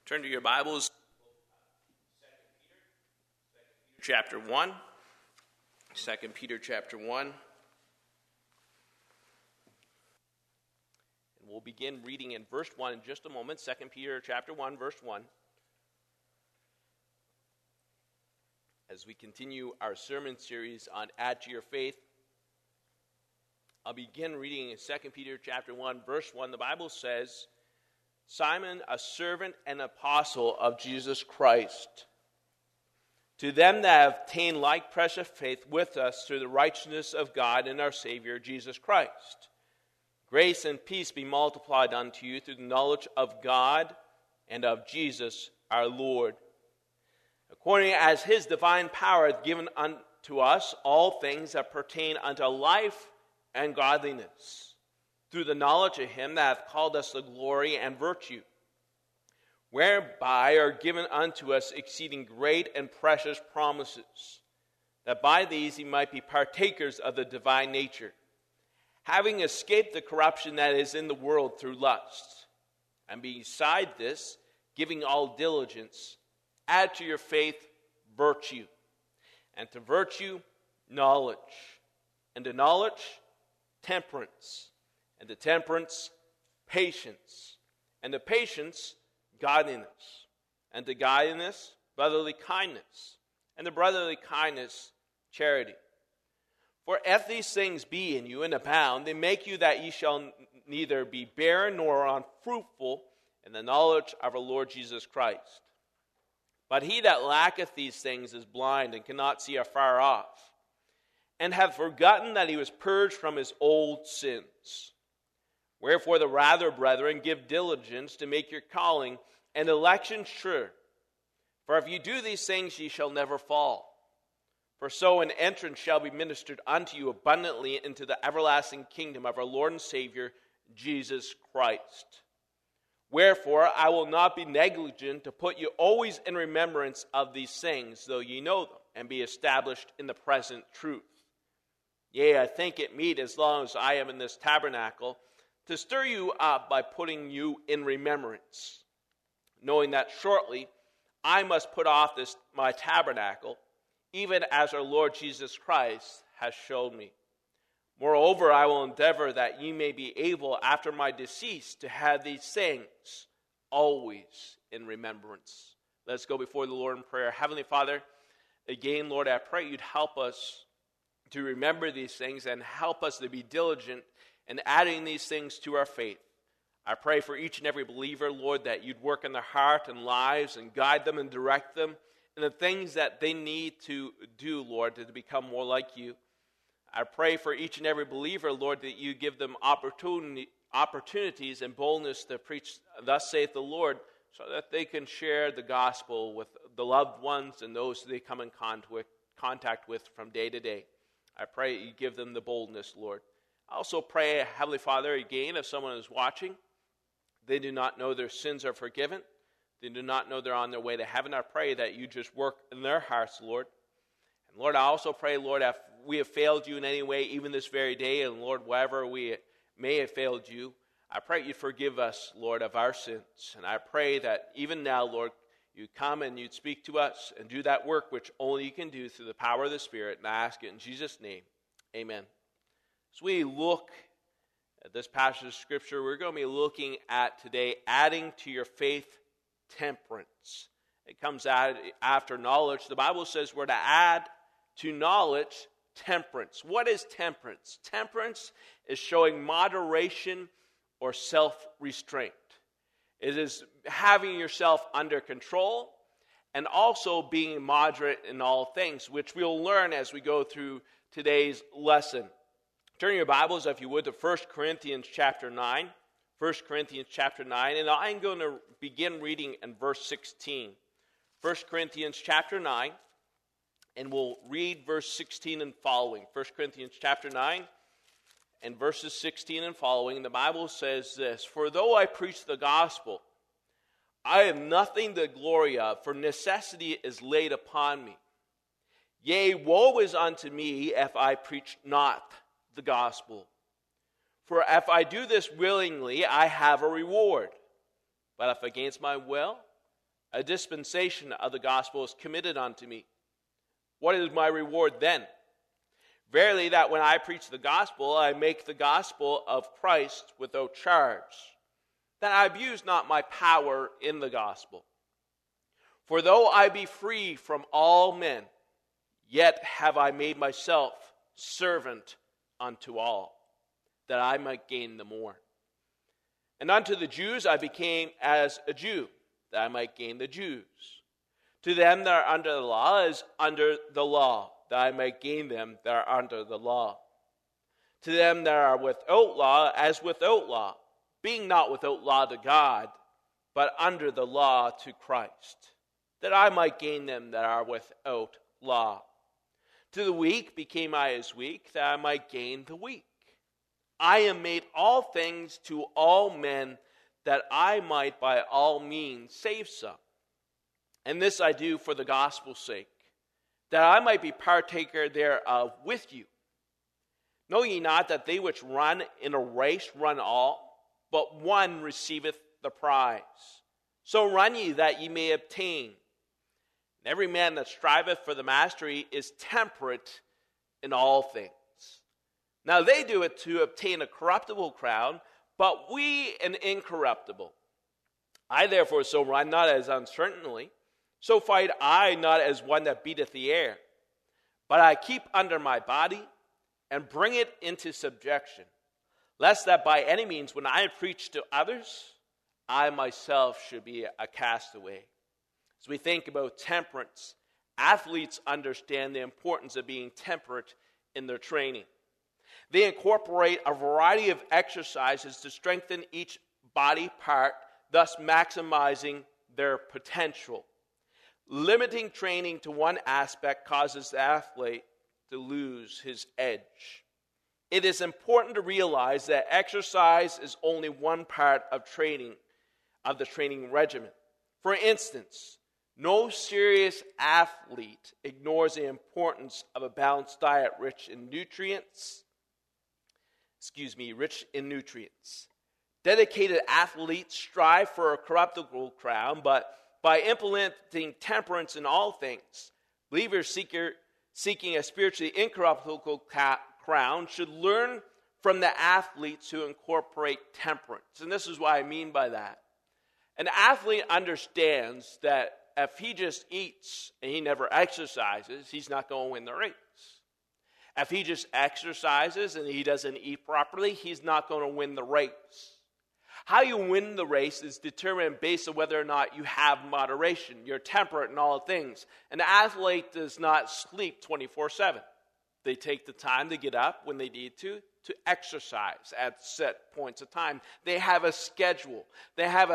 Turn to your Bibles, 2 Peter chapter 1. 2 Peter chapter 1. And we'll begin reading in verse 1 in just a moment. 2 Peter chapter 1, verse 1. As we continue our sermon series on Add to Your Faith, I'll begin reading in 2 Peter chapter 1, verse 1. The Bible says, Simon, a servant and apostle of Jesus Christ, to them that have obtained like precious faith with us through the righteousness of God and our Savior, Jesus Christ. Grace and peace be multiplied unto you through the knowledge of God and of Jesus our Lord, according as his divine power hath given unto us all things that pertain unto life and godliness, through the knowledge of him that hath called us to glory and virtue, whereby are given unto us exceeding great and precious promises, that by these ye might be partakers of the divine nature, having escaped the corruption that is in the world through lust. And beside this, giving all diligence, add to your faith virtue, and to virtue knowledge, and to knowledge temperance, and to temperance patience, and to patience godliness, and to godliness brotherly kindness, and to brotherly kindness charity. For if these things be in you and abound, they make you that ye shall neither be barren nor unfruitful in the knowledge of our Lord Jesus Christ. But he that lacketh these things is blind and cannot see afar off, and hath forgotten that he was purged from his old sins. Wherefore the rather, brethren, give diligence to make your calling and election sure. For if you do these things, ye shall never fall. For so an entrance shall be ministered unto you abundantly into the everlasting kingdom of our Lord and Savior, Jesus Christ. Wherefore I will not be negligent to put you always in remembrance of these things, though ye know them, and be established in the present truth. Yea, I think it meet, as long as I am in this tabernacle, to stir you up by putting you in remembrance, knowing that shortly I must put off this my tabernacle, even as our Lord Jesus Christ has showed me. Moreover, I will endeavor that ye may be able, after my decease, to have these things always in remembrance. Let's go before the Lord in prayer. Heavenly Father, again, Lord, I pray you'd help us to remember these things and help us to be diligent in adding these things to our faith. I pray for each and every believer, Lord, that you'd work in their heart and lives and guide them and direct them in the things that they need to do, Lord, to become more like you. I pray for each and every believer, Lord, that you give them opportunities and boldness to preach, thus saith the Lord, so that they can share the gospel with the loved ones and those they come in contact with from day to day. I pray you give them the boldness, Lord. I also pray, Heavenly Father, again, if someone is watching, they do not know their sins are forgiven, they do not know they're on their way to heaven, I pray that you just work in their hearts, Lord. And Lord, I also pray, Lord, if we have failed you in any way, even this very day, and Lord, wherever we may have failed you, I pray you forgive us, Lord, of our sins. And I pray that even now, Lord, you come and you'd speak to us and do that work which only you can do through the power of the Spirit. And I ask it in Jesus' name. Amen. As we look at this passage of Scripture, we're going to be looking at today adding to your faith temperance. It comes after knowledge. The Bible says we're to add to knowledge temperance. What is temperance? Temperance is showing moderation or self-restraint. It is having yourself under control and also being moderate in all things, which we'll learn as we go through today's lesson. Turn your Bibles, if you would, to 1 Corinthians chapter 9. 1 Corinthians chapter 9, and I'm going to begin reading in verse 16. 1 Corinthians chapter 9, and we'll read verse 16 and following. 1 Corinthians chapter 9 and verses 16 and following. The Bible says this, For though I preach the gospel, I have nothing to glory of, for necessity is laid upon me. Yea, woe is unto me if I preach not the gospel. For if I do this willingly, I have a reward. But if against my will, a dispensation of the gospel is committed unto me. What is my reward then? Verily, that when I preach the gospel, I make the gospel of Christ without charge, that I abuse not my power in the gospel. For though I be free from all men, yet have I made myself servant unto all, that I might gain the more. And unto the Jews I became as a Jew, that I might gain the Jews. To them that are under the law as under the law, that I might gain them that are under the law. To them that are without law as without law, being not without law to God, but under the law to Christ, that I might gain them that are without law. To the weak became I as weak, that I might gain the weak. I am made all things to all men, that I might by all means save some. And this I do for the gospel's sake, that I might be partaker thereof with you. Know ye not that they which run in a race run all, but one receiveth the prize? So run ye that ye may obtain. And every man that striveth for the mastery is temperate in all things. Now they do it to obtain a corruptible crown, but we an incorruptible. I therefore so run, not as uncertainly, so fight I not as one that beateth the air, but I keep under my body, and bring it into subjection, lest that by any means, when I preach to others, I myself should be a castaway. As we think about temperance, athletes understand the importance of being temperate in their training. They incorporate a variety of exercises to strengthen each body part, thus maximizing their potential. Limiting training to one aspect causes the athlete to lose his edge. It is important to realize that exercise is only one part of training, of the training regimen. For instance, no serious athlete ignores the importance of a balanced diet rich in nutrients. Dedicated athletes strive for a corruptible crown, but by implementing temperance in all things, believers seeking a spiritually incorruptible crown should learn from the athletes who incorporate temperance. And this is what I mean by that. An athlete understands that if he just eats and he never exercises, he's not going to win the race. If he just exercises and he doesn't eat properly, he's not going to win the race. How you win the race is determined based on whether or not you have moderation. You're temperate in all things. An athlete does not sleep 24/7. They take the time to get up when they need to exercise at set points of time. They have a schedule. They have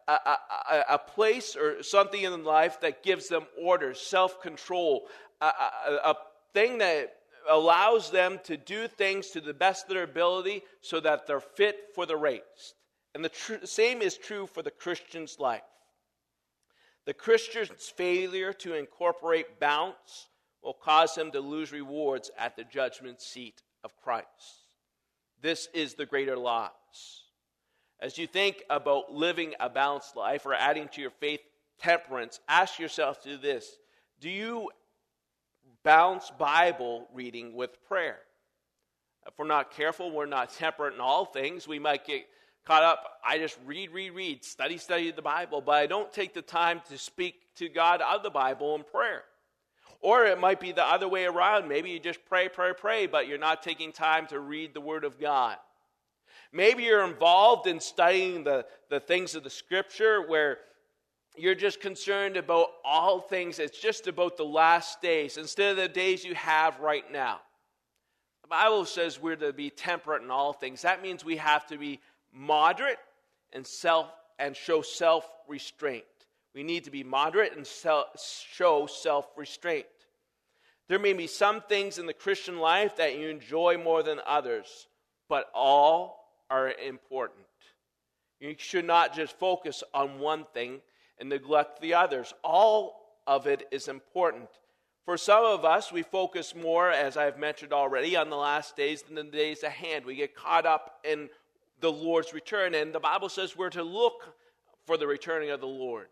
a place or something in life that gives them order, self-control, a thing that allows them to do things to the best of their ability so that they're fit for the race. And the same is true for the Christian's life. The Christian's failure to incorporate balance will cause him to lose rewards at the judgment seat of Christ. This is the greater loss. As you think about living a balanced life or adding to your faith temperance, ask yourself to this: do you balance Bible reading with prayer? If we're not careful, we're not temperate in all things, we might get caught up. I just read, study the Bible, but I don't take the time to speak to God of the Bible in prayer. Or it might be the other way around. Maybe you just pray, but you're not taking time to read the Word of God. Maybe you're involved in studying the things of the Scripture where you're just concerned about all things. It's just about the last days instead of the days you have right now. The Bible says we're to be temperate in all things. That means we have to be moderate and show self-restraint. We need to be moderate and show self-restraint. There may be some things in the Christian life that you enjoy more than others, but all are important. You should not just focus on one thing and neglect the others. All of it is important. For some of us, we focus more, as I've mentioned already, on the last days than the days ahead. We get caught up in the Lord's return, and the Bible says we're to look for the returning of the Lord.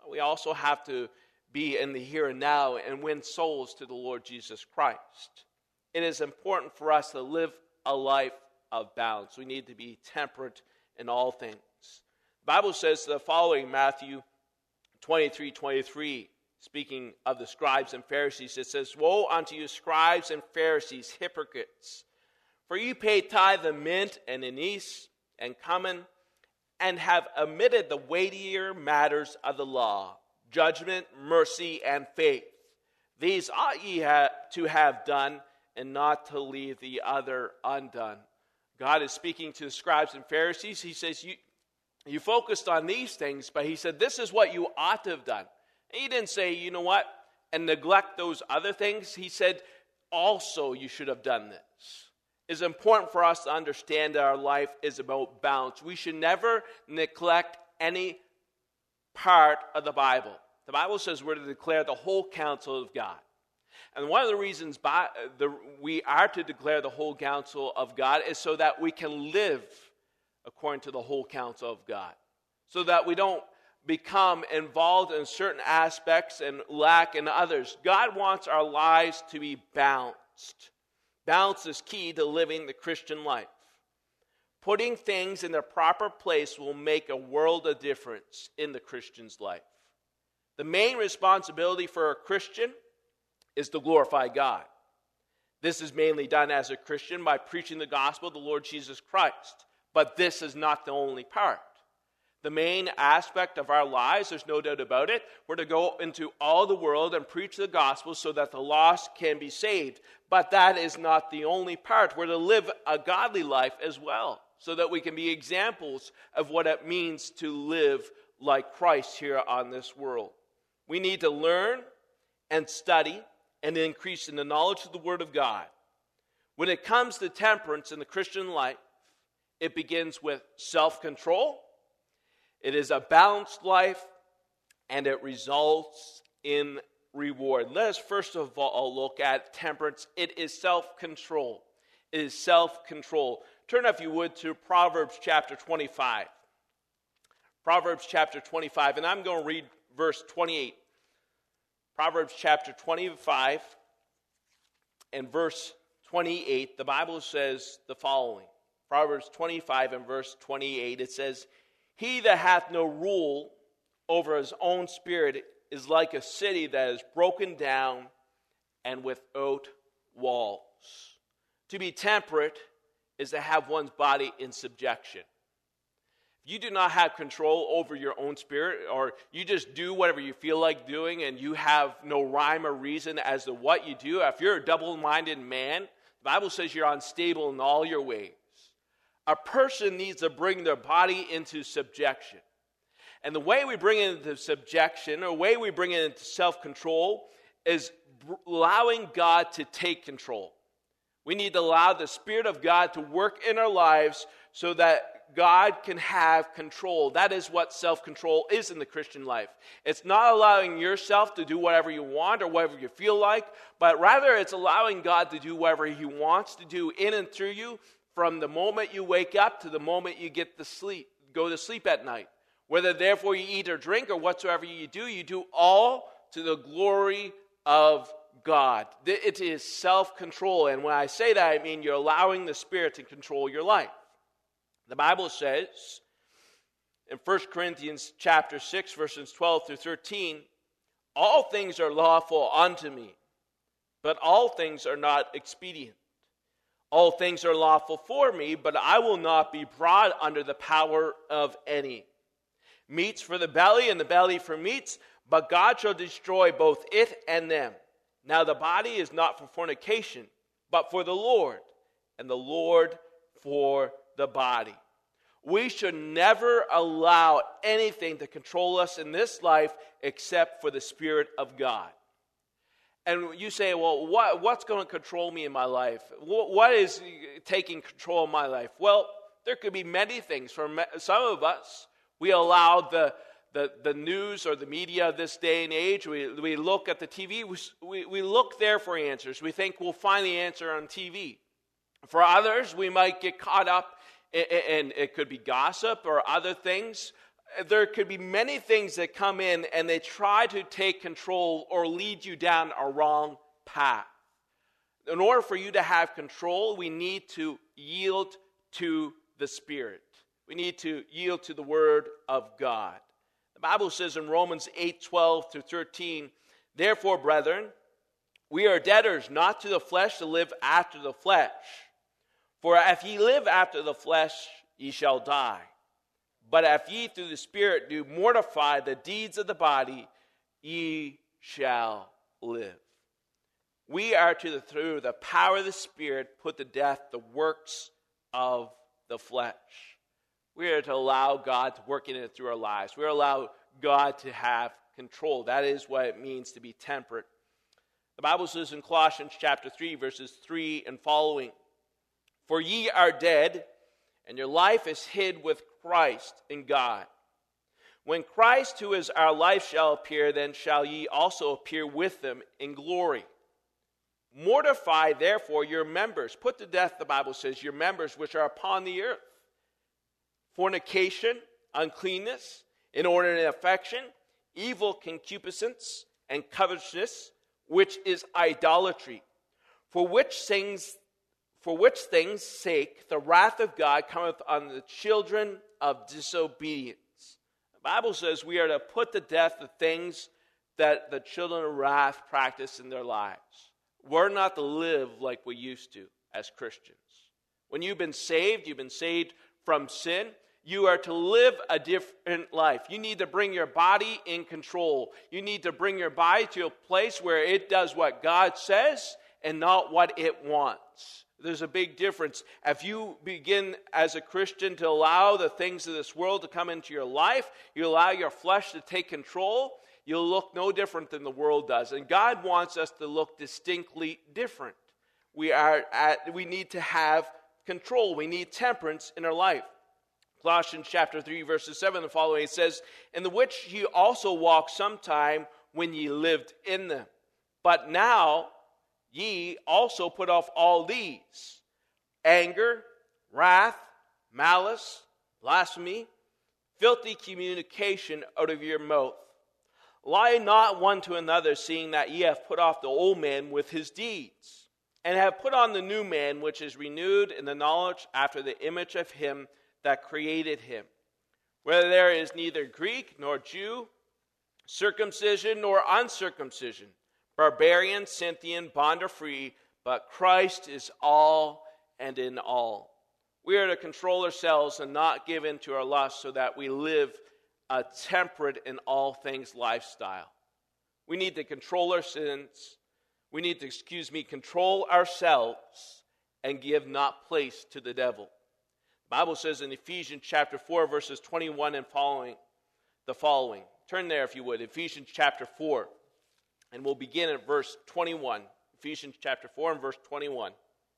we also have to be in the here and now and win souls to the Lord Jesus Christ. It is important for us to live a life of balance. We need to be temperate in all things. The Bible says the following, Matthew 23:23, speaking of the scribes and Pharisees, it says, "Woe unto you, scribes and Pharisees, hypocrites! For you pay tithe of mint and anise and cumin, and have omitted the weightier matters of the law, judgment, mercy, and faith. These ought ye to have done, and not to leave the other undone." God is speaking to the scribes and Pharisees. He says, you focused on these things, but he said, this is what you ought to have done. And he didn't say, you know what, and neglect those other things. He said, also you should have done this. It's important for us to understand that our life is about balance. We should never neglect any part of the Bible. The Bible says we're to declare the whole counsel of God. And one of the reasons we are to declare the whole counsel of God is so that we can live according to the whole counsel of God. So that we don't become involved in certain aspects and lack in others. God wants our lives to be balanced. Balance is key to living the Christian life. Putting things in their proper place will make a world of difference in the Christian's life. The main responsibility for a Christian is to glorify God. This is mainly done as a Christian by preaching the gospel of the Lord Jesus Christ. But this is not the only part. The main aspect of our lives, there's no doubt about it, we're to go into all the world and preach the gospel so that the lost can be saved. But that is not the only part. We're to live a godly life as well, so that we can be examples of what it means to live like Christ here on this world. We need to learn and study and increase in the knowledge of the Word of God. When it comes to temperance in the Christian life, it begins with self-control. It is a balanced life, and it results in reward. Let us first of all look at temperance. It is self-control. It is self-control. Turn, if you would, to Proverbs chapter 25. Proverbs chapter 25, and I'm going to read verse 28. Proverbs chapter 25 and verse 28, the Bible says the following. Proverbs 25 and verse 28, it says, "He that hath no rule over his own spirit is like a city that is broken down and without walls." To be temperate is to have one's body in subjection. If you do not have control over your own spirit, or you just do whatever you feel like doing and you have no rhyme or reason as to what you do, if you're a double-minded man, the Bible says you're unstable in all your ways. A person needs to bring their body into subjection. And the way we bring it into subjection, or the way we bring it into self-control, is allowing God to take control. We need to allow the Spirit of God to work in our lives so that God can have control. That is what self-control is in the Christian life. It's not allowing yourself to do whatever you want or whatever you feel like, but rather it's allowing God to do whatever He wants to do in and through you, from the moment you wake up to the moment you go to sleep at night. Whether therefore you eat or drink or whatsoever you do all to the glory of God. It is self-control. And when I say that, I mean you're allowing the Spirit to control your life. The Bible says in 1 Corinthians chapter 6, verses 12 through 13, "All things are lawful unto me, but all things are not expedient. All things are lawful for me, but I will not be brought under the power of any. Meats for the belly, and the belly for meats, but God shall destroy both it and them. Now the body is not for fornication, but for the Lord, and the Lord for the body." We should never allow anything to control us in this life except for the Spirit of God. And you say, well, what's going to control me in my life? What is taking control of my life? Well, there could be many things. For some of us, we allow the news or the media of this day and age. We look at the TV. We look there for answers. We think we'll find the answer on TV. For others, we might get caught up in it could be gossip or other things there could be many things that come in and they try to take control or lead you down a wrong path. In order for you to have control, we need to yield to the Spirit. We need to yield to the Word of God. The Bible says in Romans 8:12-13, "Therefore, brethren, we are debtors not to the flesh to live after the flesh. For if ye live after the flesh, ye shall die. But if ye through the Spirit do mortify the deeds of the body, ye shall live." We are through the power of the Spirit, put to death the works of the flesh. We are to allow God to work in it through our lives. We are to allow God to have control. That is what it means to be temperate. The Bible says in Colossians chapter 3, verses 3 and following, "For ye are dead, and your life is hid with Christ in God. When Christ, who is our life, shall appear, then shall ye also appear with him in glory. Mortify, therefore, your members." Put to death, the Bible says, "your members which are upon the earth. Fornication, uncleanness, inordinate affection, evil concupiscence, and covetousness, which is idolatry. For which things' sake the wrath of God cometh on the children of disobedience." The Bible says we are to put to death the things that the children of wrath practice in their lives. We're not to live like we used to as Christians. When you've been saved from sin, you are to live a different life. You need to bring your body in control. You need to bring your body to a place where it does what God says and not what it wants. There's a big difference. If you begin as a Christian to allow the things of this world to come into your life, you allow your flesh to take control, you'll look no different than the world does. And God wants us to look distinctly different. We need to have control. We need temperance in our life. Colossians chapter 3, verses 7 and following, it says, "In the which ye also walked sometime when ye lived in them. But now ye also put off all these: anger, wrath, malice, blasphemy, filthy communication out of your mouth. Lie not one to another, seeing that ye have put off the old man with his deeds, and have put on the new man, which is renewed in the knowledge after the image of him that created him. Where there is neither Greek nor Jew, circumcision nor uncircumcision, barbarian, Scythian, bond or free, but Christ is all and in all." We are to control ourselves and not give in to our lusts so that we live a temperate in all things lifestyle. We need to control our sins. We need to, control ourselves and give not place to the devil. The Bible says in Ephesians chapter 4, verses 21 and following, the following. Turn there if you would, Ephesians chapter 4. And we'll begin at verse 21. Ephesians chapter 4 and verse 21.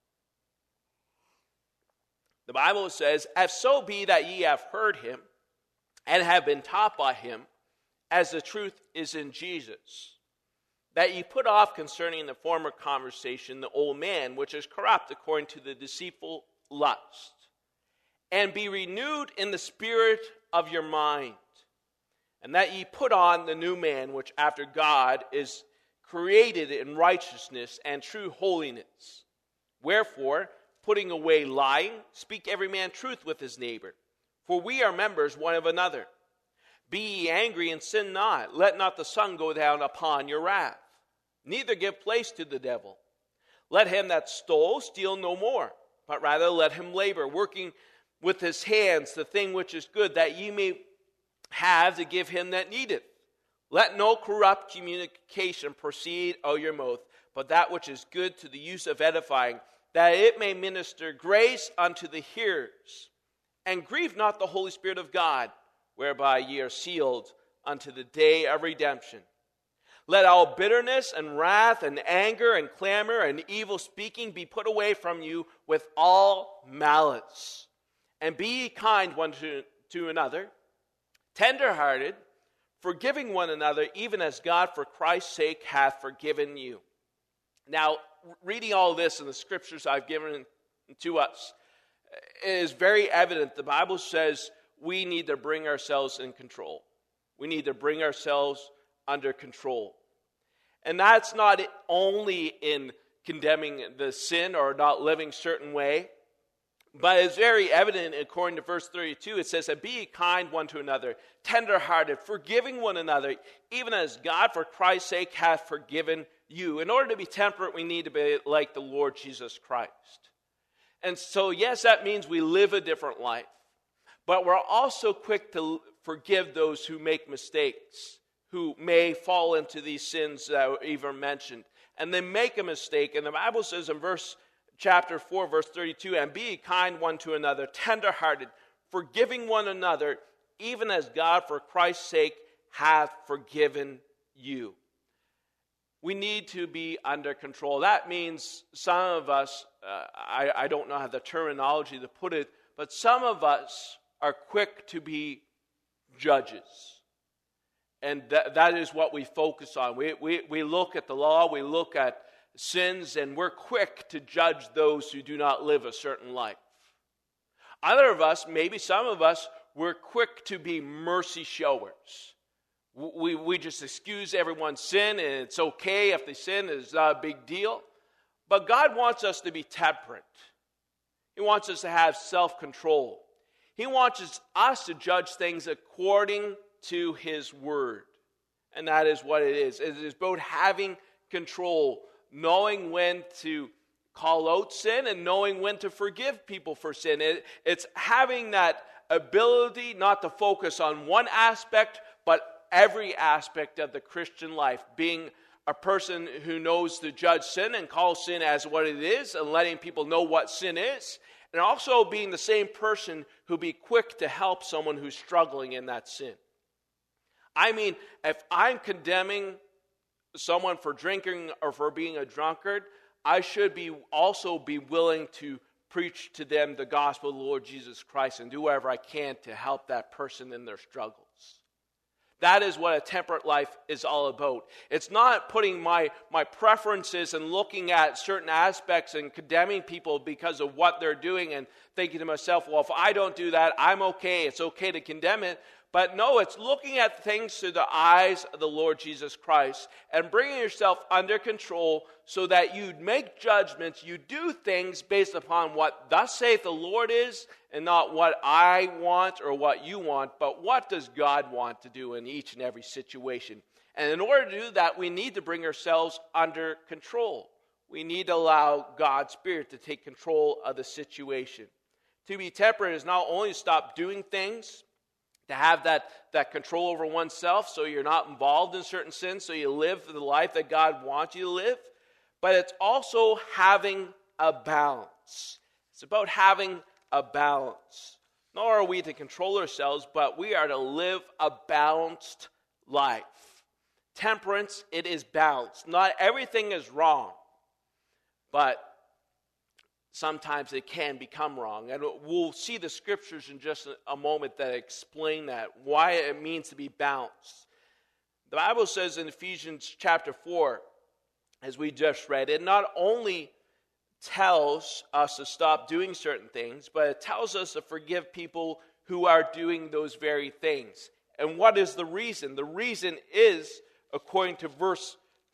The Bible says, "If so be that ye have heard him, and have been taught by him, as the truth is in Jesus, that ye put off concerning the former conversation the old man, which is corrupt according to the deceitful lust, and be renewed in the spirit of your mind, and that ye put on the new man, which after God is created in righteousness and true holiness. Wherefore, putting away lying, speak every man truth with his neighbor, for we are members one of another. Be ye angry and sin not. Let not the sun go down upon your wrath. Neither give place to the devil. Let him that stole steal no more, but rather let him labor, working with his hands the thing which is good, that ye may have to give him that needeth. Let no corrupt communication proceed out of your mouth, but that which is good to the use of edifying, that it may minister grace unto the hearers. And grieve not the Holy Spirit of God, whereby ye are sealed unto the day of redemption. Let all bitterness and wrath and anger and clamor and evil speaking be put away from you with all malice. And be ye kind one to another, tender-hearted, forgiving one another, even as God for Christ's sake hath forgiven you." Now, reading all this in the scriptures I've given to us, it is very evident. The Bible says we need to bring ourselves in control. We need to bring ourselves under control. And that's not only in condemning the sin or not living a certain way, but it's very evident according to verse 32. It says that be kind one to another, tenderhearted, forgiving one another, even as God for Christ's sake hath forgiven you. In order to be temperate, we need to be like the Lord Jesus Christ. And so, yes, that means we live a different life. But we're also quick to forgive those who make mistakes, who may fall into these sins that were even mentioned. And they make a mistake. And the Bible says in chapter 4, verse 32, and be kind one to another, tenderhearted, forgiving one another, even as God for Christ's sake hath forgiven you. We need to be under control. That means some of us, I don't know how the terminology to put it, but some of us are quick to be judges. And that is what we focus on. We look at the law, we look at sins, and we're quick to judge those who do not live a certain life. Other of us, maybe some of us, we're quick to be mercy showers. We just excuse everyone's sin, and it's okay if they sin, it's not a big deal. But God wants us to be temperate. He wants us to have self-control. He wants us to judge things according to His Word. And that is what it is. It is about having control, knowing when to call out sin and knowing when to forgive people for sin. It's having that ability not to focus on one aspect, but every aspect of the Christian life, being a person who knows to judge sin and call sin as what it is and letting people know what sin is, and also being the same person who be quick to help someone who's struggling in that sin. I mean, if I'm condemning someone for drinking or for being a drunkard, I should also be willing to preach to them the gospel of the Lord Jesus Christ and do whatever I can to help that person in their struggles. That is what a temperate life is all about. It's not putting my preferences and looking at certain aspects and condemning people because of what they're doing and thinking to myself, well, if I don't do that, I'm okay. It's okay to condemn it. But no, it's looking at things through the eyes of the Lord Jesus Christ and bringing yourself under control so that you make judgments, you do things based upon what thus saith the Lord is, and not what I want or what you want, but what does God want to do in each and every situation. And in order to do that, we need to bring ourselves under control. We need to allow God's Spirit to take control of the situation. To be temperate is not only to stop doing things, to have that control over oneself so you're not involved in certain sins, so you live the life that God wants you to live, but it's also having a balance. It's about having a balance. Nor are we to control ourselves, but we are to live a balanced life. Temperance, it is balanced. Not everything is wrong, but sometimes it can become wrong. And we'll see the scriptures in just a moment that explain that, why it means to be balanced. The Bible says in Ephesians chapter 4, as we just read, it not only tells us to stop doing certain things, but it tells us to forgive people who are doing those very things. And what is the reason? The reason is, according to verse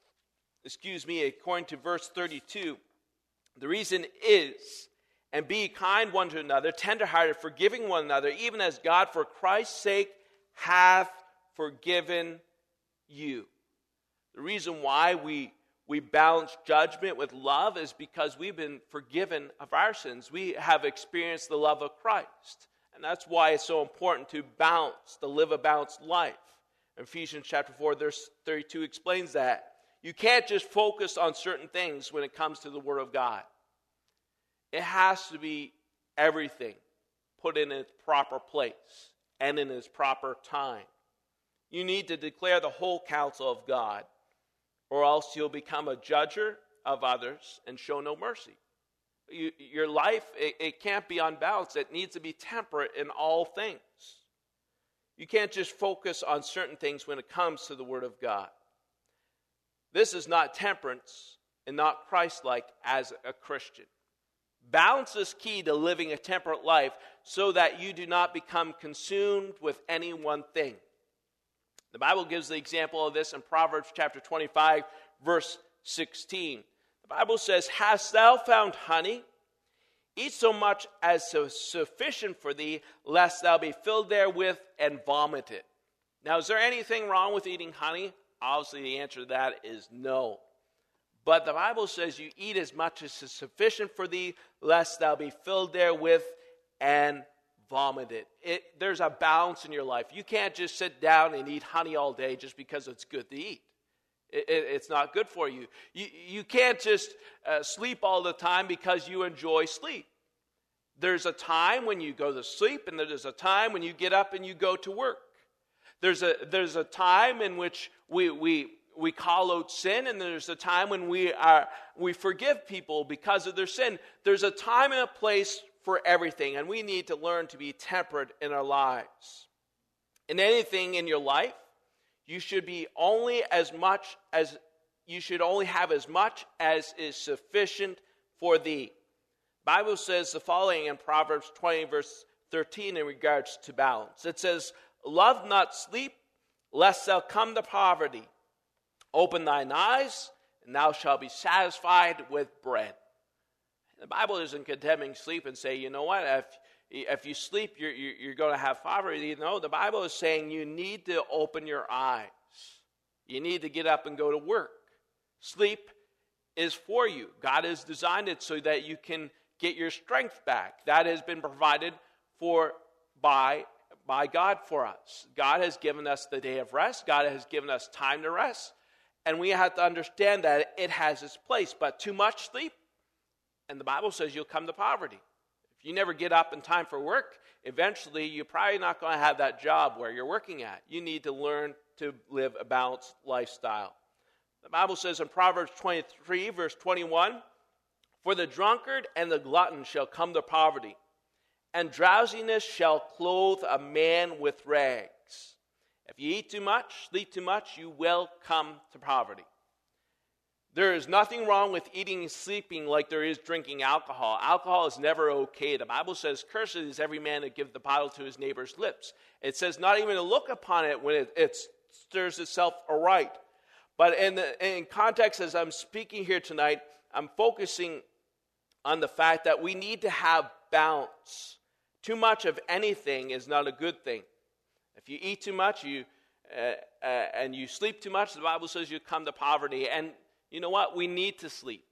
32, the reason is, and be kind one to another, tenderhearted, forgiving one another, even as God for Christ's sake hath forgiven you. The reason why we balance judgment with love is because we've been forgiven of our sins. We have experienced the love of Christ. And that's why it's so important to live a balanced life. Ephesians chapter 4, verse 32 explains that. You can't just focus on certain things when it comes to the Word of God. It has to be everything put in its proper place and in its proper time. You need to declare the whole counsel of God, or else you'll become a judger of others and show no mercy. Your life, it can't be unbalanced. It needs to be temperate in all things. You can't just focus on certain things when it comes to the Word of God. This is not temperance and not Christ-like as a Christian. Balance is key to living a temperate life so that you do not become consumed with any one thing. The Bible gives the example of this in Proverbs chapter 25, verse 16. The Bible says, "Hast thou found honey? Eat so much as is sufficient for thee, lest thou be filled therewith and vomit it." Now, is there anything wrong with eating honey? Obviously, the answer to that is no. But the Bible says you eat as much as is sufficient for thee, lest thou be filled therewith and vomit it. There's a balance in your life. You can't just sit down and eat honey all day just because it's good to eat. It's not good for you. You can't just sleep all the time because you enjoy sleep. There's a time when you go to sleep, and there's a time when you get up and you go to work. There's a time in which we call out sin, and there's a time when we forgive people because of their sin. There's a time and a place for everything, and we need to learn to be temperate in our lives. In anything in your life, you should only have as much as is sufficient for thee. The Bible says the following in Proverbs 20, verse 13, in regards to balance. It says, "Love not sleep, lest thou come to poverty. Open thine eyes, and thou shalt be satisfied with bread." The Bible isn't condemning sleep and say, you know what, if you sleep, you're going to have poverty. No, the Bible is saying you need to open your eyes. You need to get up and go to work. Sleep is for you. God has designed it so that you can get your strength back. That has been provided for by God for us. God has given us the day of rest. God has given us time to rest. And we have to understand that it has its place. But too much sleep, and the Bible says you'll come to poverty. If you never get up in time for work, eventually you're probably not going to have that job where you're working at. You need to learn to live a balanced lifestyle. The Bible says in Proverbs 23, verse 21, "For the drunkard and the glutton shall come to poverty, and drowsiness shall clothe a man with rags." If you eat too much, sleep too much, you will come to poverty. There is nothing wrong with eating and sleeping like there is drinking alcohol. Alcohol is never okay. The Bible says, "Cursed is every man that giveth the bottle to his neighbor's lips." It says not even to look upon it when it stirs itself aright. But in context, as I'm speaking here tonight, I'm focusing on the fact that we need to have balance. Too much of anything is not a good thing. If you eat too much, and you sleep too much, the Bible says you come to poverty. And you know what? We need to sleep.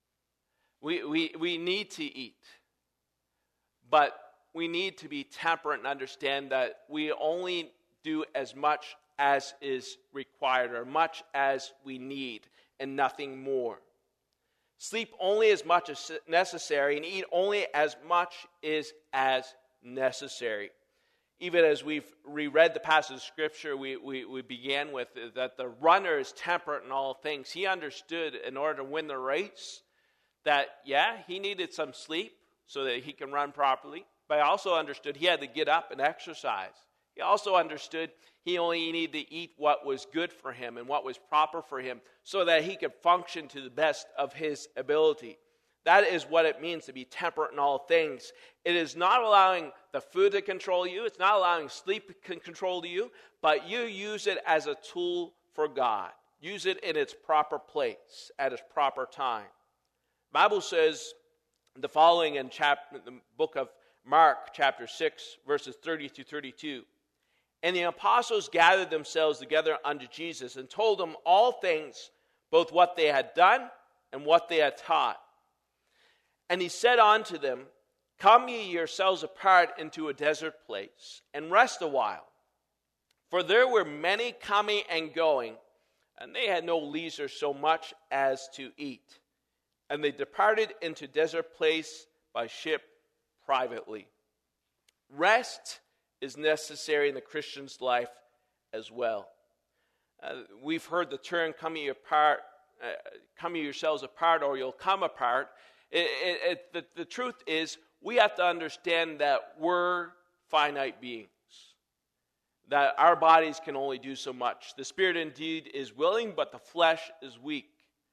We need to eat. But we need to be temperate and understand that we only do as much as is required, or much as we need, and nothing more. Sleep only as much as necessary, and eat only as much as necessary. Even as we've reread the passage of Scripture we began with, that the runner is temperate in all things. He understood in order to win the race that, he needed some sleep so that he can run properly. But I also understood he had to get up and exercise. He also understood he only needed to eat what was good for him and what was proper for him so that he could function to the best of his ability. That is what it means to be temperate in all things. It is not allowing the food to control you. It's not allowing sleep to control you. But you use it as a tool for God. Use it in its proper place, at its proper time. The Bible says the following in the book of Mark, chapter 6, verses 30 through 32. "And the apostles gathered themselves together unto Jesus, and told him all things, both what they had done and what they had taught. And he said unto them, Come ye yourselves apart into a desert place, and rest a while. For there were many coming and going, and they had no leisure so much as to eat. And they departed into desert place by ship privately." Rest is necessary in the Christian's life as well. We've heard the term come ye yourselves apart, or you'll come apart. The truth is, we have to understand that we're finite beings, that our bodies can only do so much. The spirit indeed is willing, but the flesh is weak.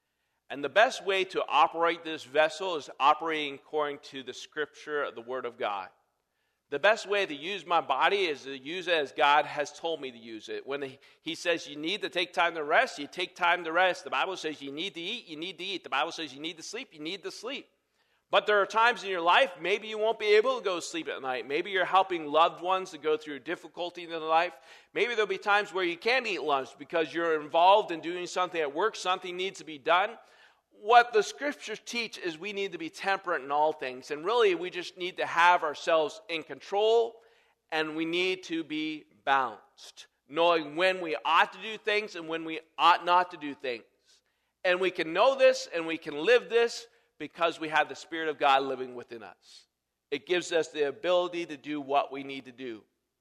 And the best way to operate this vessel is operating according to the Scripture, the Word of God. The best way to use my body is to use it as God has told me to use it. When he says you need to take time to rest, you take time to rest. The Bible says you need to eat, you need to eat. The Bible says you need to sleep, you need to sleep. But there are times in your life, maybe you won't be able to go to sleep at night. Maybe you're helping loved ones to go through difficulty in their life. Maybe there'll be times where you can't eat lunch because you're involved in doing something at work, something needs to be done. What the Scriptures teach is we need to be temperate in all things. And really, we just need to have ourselves in control, and we need to be balanced, knowing when we ought to do things and when we ought not to do things. And we can know this and we can live this because we have the Spirit of God living within us. It gives us the ability to do what we need to do.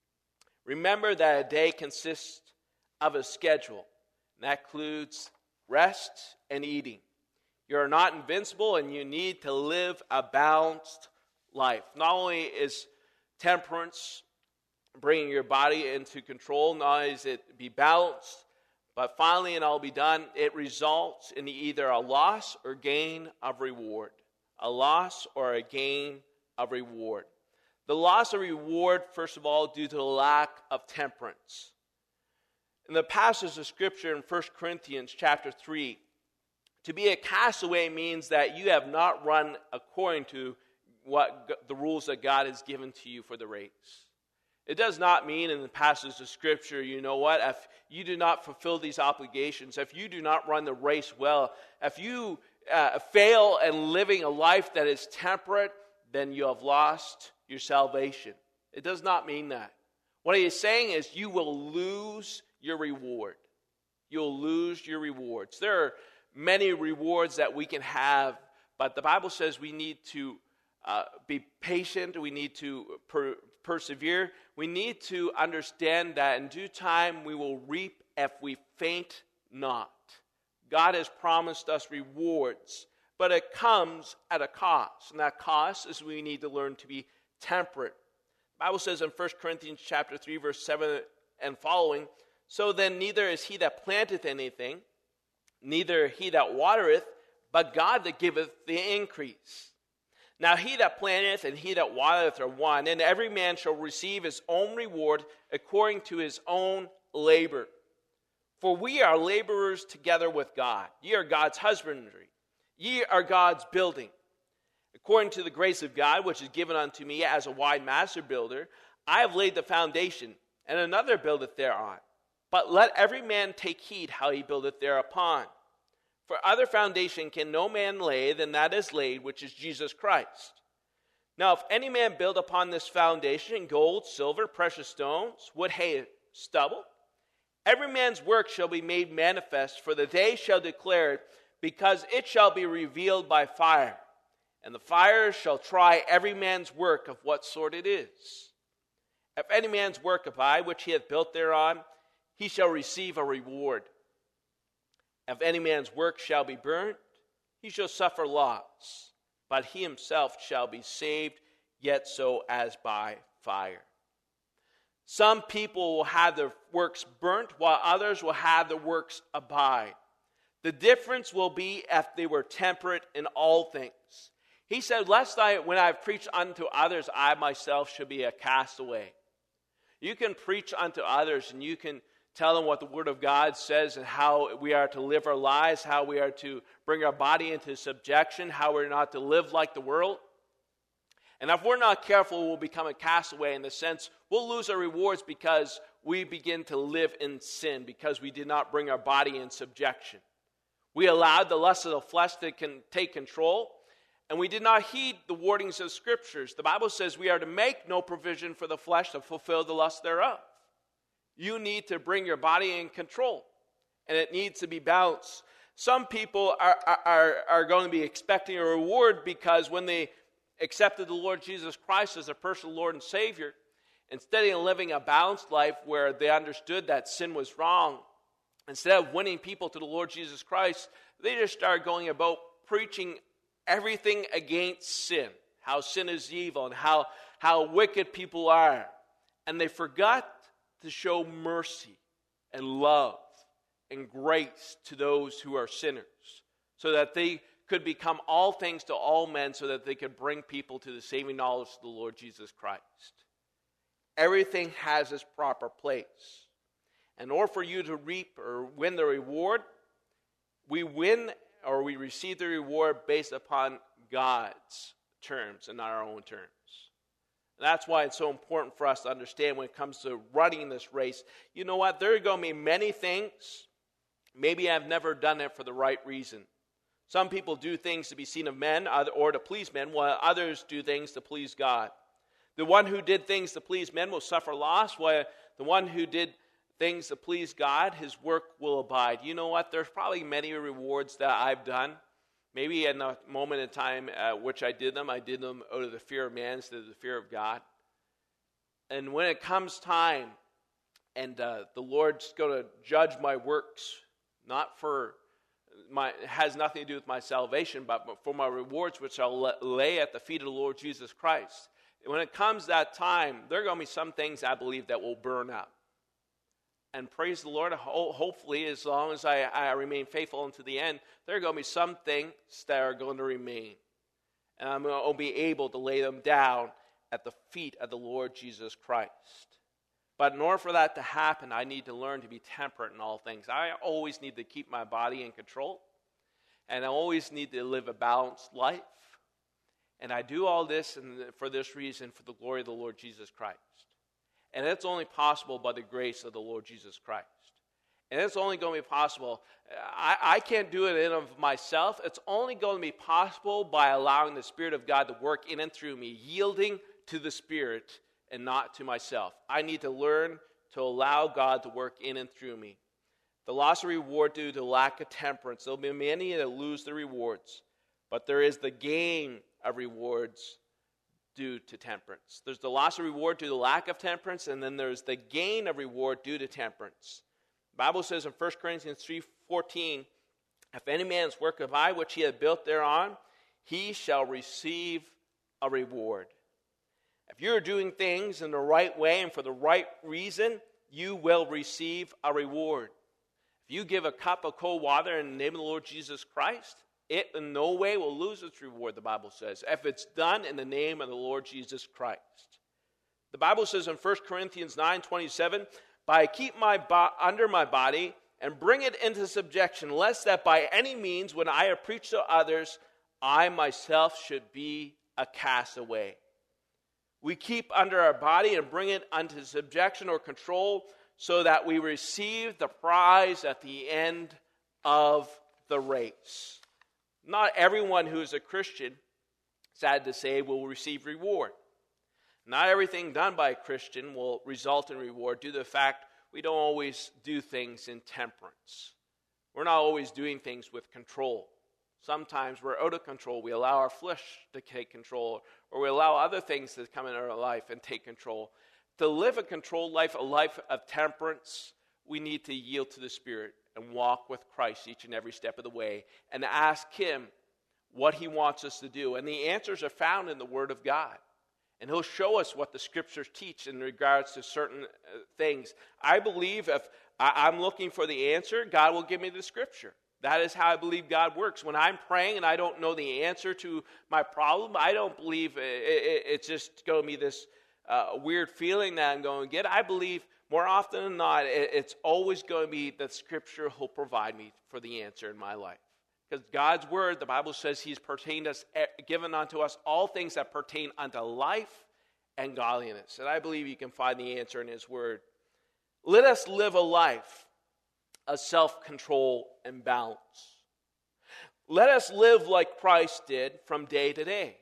Remember that a day consists of a schedule, and that includes rest and eating. You're not invincible, and you need to live a balanced life. Not only is temperance bringing your body into control, not only is it be balanced, but finally, and I'll be done, it results in either a loss or gain of reward. A loss or a gain of reward. The loss of reward, first of all, due to the lack of temperance. In the passage of Scripture in 1 Corinthians chapter 3, to be a castaway means that you have not run according to the rules that God has given to you for the race. It does not mean in the passage of Scripture, you know what, if you do not fulfill these obligations, if you do not run the race well, if you fail in living a life that is temperate, then you have lost your salvation. It does not mean that. What he is saying is you will lose your reward. You'll lose your rewards. There are many rewards that we can have, but the Bible says we need to be patient. We need to persevere. We need to understand that in due time we will reap if we faint not. God has promised us rewards, but it comes at a cost. And that cost is we need to learn to be temperate. The Bible says in 1 Corinthians chapter 3, verse 7 and following, so then neither is he that planteth anything, neither he that watereth, but God that giveth the increase. Now he that planteth and he that watereth are one, and every man shall receive his own reward according to his own labor. For we are laborers together with God. Ye are God's husbandry. Ye are God's building. According to the grace of God, which is given unto me as a wise master builder, I have laid the foundation, and another buildeth thereon. But let every man take heed how he buildeth thereupon. For other foundation can no man lay than that is laid, which is Jesus Christ. Now if any man build upon this foundation gold, silver, precious stones, wood, hay, stubble, every man's work shall be made manifest, for the day shall declare it, because it shall be revealed by fire. And the fire shall try every man's work of what sort it is. If any man's work abide, which he hath built thereon, he shall receive a reward. If any man's work shall be burnt, he shall suffer loss, but he himself shall be saved, yet so as by fire. Some people will have their works burnt, while others will have their works abide. The difference will be if they were temperate in all things. He said, lest when I have preached unto others, I myself should be a castaway. You can preach unto others and you can tell them what the Word of God says and how we are to live our lives, how we are to bring our body into subjection, how we're not to live like the world. And if we're not careful, we'll become a castaway in the sense we'll lose our rewards because we begin to live in sin, because we did not bring our body in subjection. We allowed the lust of the flesh to take control, and we did not heed the warnings of Scriptures. The Bible says we are to make no provision for the flesh to fulfill the lust thereof. You need to bring your body in control, and it needs to be balanced. Some people are going to be expecting a reward because when they accepted the Lord Jesus Christ as their personal Lord and Savior, instead of living a balanced life where they understood that sin was wrong, instead of winning people to the Lord Jesus Christ, they just started going about preaching everything against sin, how sin is evil and how wicked people are. And they forgot to show mercy and love and grace to those who are sinners, so that they could become all things to all men, so that they could bring people to the saving knowledge of the Lord Jesus Christ. Everything has its proper place. In order for you to reap or win the reward, we win or we receive the reward based upon God's terms and not our own terms. And that's why it's so important for us to understand when it comes to running this race. You know what? There are going to be many things. Maybe I've never done it for the right reason. Some people do things to be seen of men or to please men, while others do things to please God. The one who did things to please men will suffer loss, while the one who did things to please God, his work will abide. You know what? There's probably many rewards that I've done. Maybe in a moment in time which I did them out of the fear of man instead of the fear of God. And when it comes time, and the Lord's going to judge my works, not for it has nothing to do with my salvation, but for my rewards, which I'll lay at the feet of the Lord Jesus Christ. When it comes that time, there are going to be some things I believe that will burn up. And praise the Lord, hopefully, as long as I remain faithful unto the end, there are going to be some things that are going to remain. And I'm going to be able to lay them down at the feet of the Lord Jesus Christ. But in order for that to happen, I need to learn to be temperate in all things. I always need to keep my body in control. And I always need to live a balanced life. And I do all this for this reason, for the glory of the Lord Jesus Christ. And it's only possible by the grace of the Lord Jesus Christ. And it's only going to be possible. I can't do it in of myself. It's only going to be possible by allowing the Spirit of God to work in and through me, yielding to the Spirit and not to myself. I need to learn to allow God to work in and through me. The loss of reward due to lack of temperance. There'll be many that lose the rewards, but there is the gain of rewards due to temperance. There's the loss of reward due to lack of temperance, and then there's the gain of reward due to temperance. The Bible says in 1 Corinthians 3:14, if any man's work of eye which he hath built thereon, he shall receive a reward. If you're doing things in the right way and for the right reason, you will receive a reward. If you give a cup of cold water in the name of the Lord Jesus Christ, it in no way will lose its reward, the Bible says, if it's done in the name of the Lord Jesus Christ. The Bible says in 1 Corinthians 9:27, but I keep under my body and bring it into subjection, lest that by any means, when I have preached to others, I myself should be a castaway. We keep under our body and bring it unto subjection or control so that we receive the prize at the end of the race. Not everyone who is a Christian, sad to say, will receive reward. Not everything done by a Christian will result in reward due to the fact we don't always do things in temperance. We're not always doing things with control. Sometimes we're out of control. We allow our flesh to take control, or we allow other things to come in our life and take control. To live a controlled life, a life of temperance, we need to yield to the Spirit and walk with Christ each and every step of the way and ask Him what He wants us to do. And the answers are found in the Word of God. And He'll show us what the Scriptures teach in regards to certain things. I believe if I'm looking for the answer, God will give me the Scripture. That is how I believe God works. When I'm praying and I don't know the answer to my problem, I don't believe it's just going to be this weird feeling that I'm going to get. I believe more often than not, it's always going to be that Scripture will provide me for the answer in my life. Because God's Word, the Bible says He's given unto us all things that pertain unto life and godliness. And I believe you can find the answer in His Word. Let us live a life of self-control and balance. Let us live like Christ did from day to day.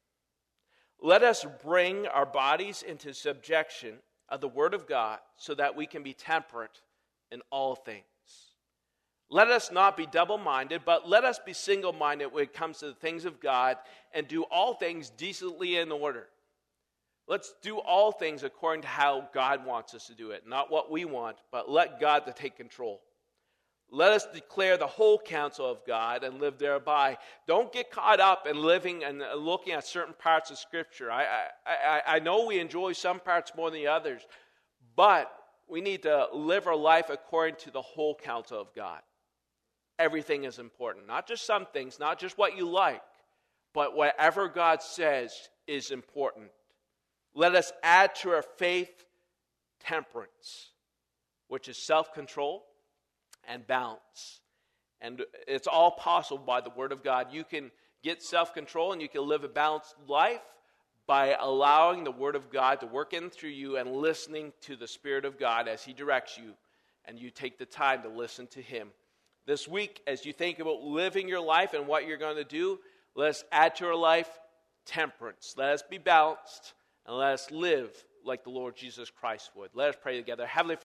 Let us bring our bodies into subjection of the Word of God so that we can be temperate in all things. Let us not be double-minded, but let us be single-minded when it comes to the things of God and do all things decently in order. Let's do all things according to how God wants us to do it. Not what we want, but let God to take control. Let us declare the whole counsel of God and live thereby. Don't get caught up in living and looking at certain parts of Scripture. I know we enjoy some parts more than the others, but we need to live our life according to the whole counsel of God. everything is important. Not just some things, not just what you like, but whatever God says is important. Let us add to our faith temperance, which is self-control and balance. And it's all possible by the Word of God. You can get self-control and you can live a balanced life by allowing the Word of God to work in through you and listening to the Spirit of God as He directs you, and you take the time to listen to Him. This week, as you think about living your life and what you're going to do, let us add to our life temperance. Let us be balanced, and let us live like the Lord Jesus Christ would. Let us pray together. Heavenly